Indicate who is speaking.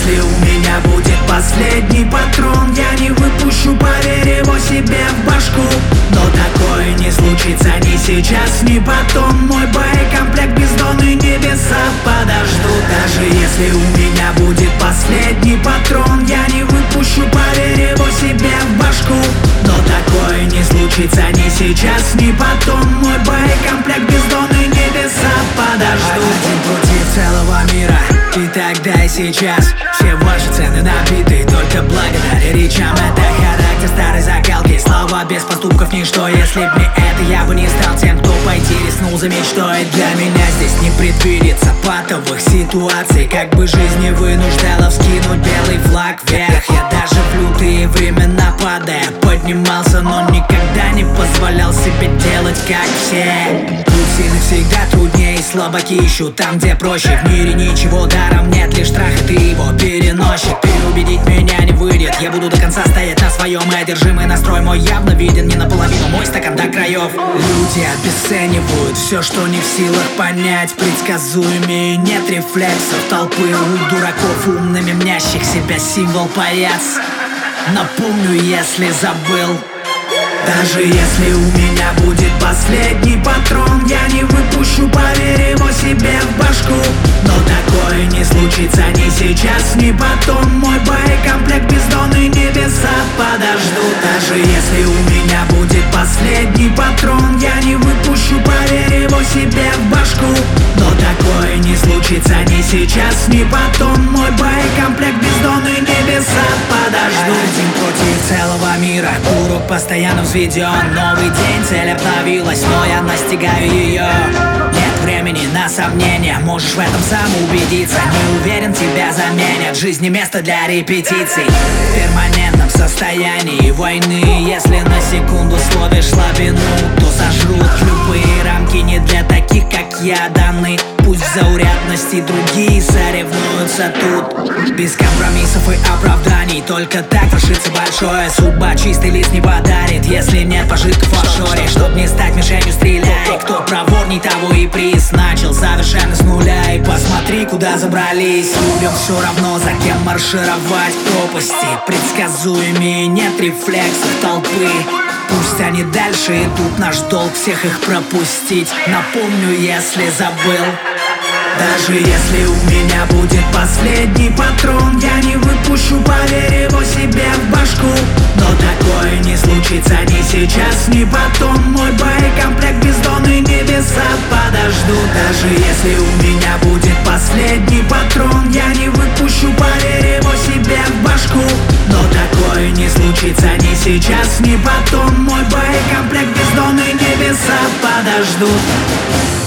Speaker 1: если у меня будет последний патрон, я не выпущу, поверь, его себе в башку. Но такое не случится ни сейчас, ни потом. Мой боекомплект бездонные небеса подождут. Даже если у меня будет последний патрон, я не выпущу, поверь, его себе в башку. Но такое не случится ни сейчас, ни потом. Мой боекомплект бездонные небеса подождут. Один против целого мира, и тогда и сейчас. Все ваши цены набиты только благодаря речам. Это характер старой закалки, слова без поступков ничто. Если б не это, я бы не стал тем, кто пойти рискнул. Заметь, что и для меня здесь не предвидится патовых ситуаций. Как бы жизнь не вынуждала вскинуть белый флаг вверх. Я даже в лютые времена падая поднимался, но никогда не позволял себе делать как все. Путь сильных всегда труднее, слабаки ищут там, где проще. В мире ничего даром нет, лишь страх, и ты его переносчик. Переубедить меня не выйдет, я буду до конца стоять на своем. И одержимый настрой мой явно виден, не наполовину мой стакан до краев. Люди обесценивают все, что не в силах понять. Предсказуемые, нет рефлексов толпы. У дураков умными мнящих себя символ паяц. Напомню, если забыл. Даже если у меня будет последний патрон, я не выпущу, поверь, его себе в башку. Но такое не случится ни сейчас, ни потом. Мой боекомплект бездонные небеса подождут. Даже если у меня будет последний патрон, я не выпущу, поверь, его себе в башку. Но такое не случится ни сейчас, ни потом. Мой боекомплект бездонные небеса подождут. Один против целого мира, курок постоянно взведен. Новый день, цель обновилась, но я настигаю ее. Нет времени на сомнения, можешь в этом сам убедиться. Не уверен, тебя заменят, в жизни место для репетиций. В перманентном состоянии войны, если на секунду словишь слабину, то сожрут. Любые рамки не для таких, как я, даны. Пусть в заурядности другие соревнуются тут. Без компромиссов и оправданий, только так вершится большое. Судьба чистый лист не подарит, если нет пожитков в офшоре. Чтоб не стать мишенью, стреляй. Кто проворней, того и приз. Начал совершенно с нуля, и посмотри, куда забрались. Людям все равно, за кем маршировать в пропасти. Предсказуемые, нет рефлексов толпы. Пусть они дальше идут, наш долг всех их пропустить. Напомню, если забыл. Даже если у меня будет последний патрон, я не выпущу, поверь, его себе в башку. Но такое не случится ни сейчас, ни потом. Мой боекомплект бездонные небеса подождут. Даже если у меня будет последний патрон, я не выпущу, поверь, его себе в башку. Но такое не случится ни сейчас, ни потом. Мой боекомплект бездонные небеса подождут.